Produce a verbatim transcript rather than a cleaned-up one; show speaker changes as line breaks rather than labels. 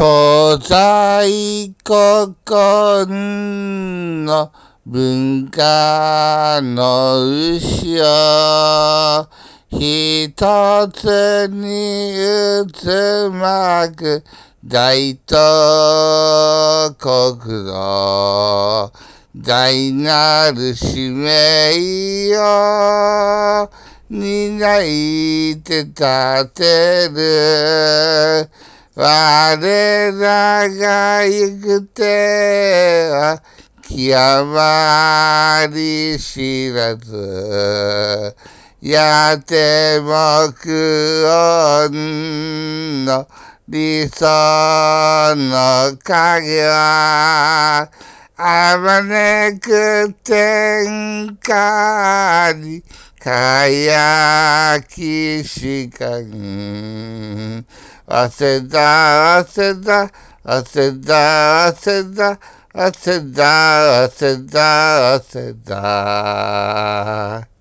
東西国の文化の牛を一つに渦巻く大東国の大なる使命を担いて立てる我らが行く手は極まり知らずやってもく恩の理想の影はあまねく天下に輝きしかん早稲田早稲田早稲田早稲田早稲田早稲田早稲田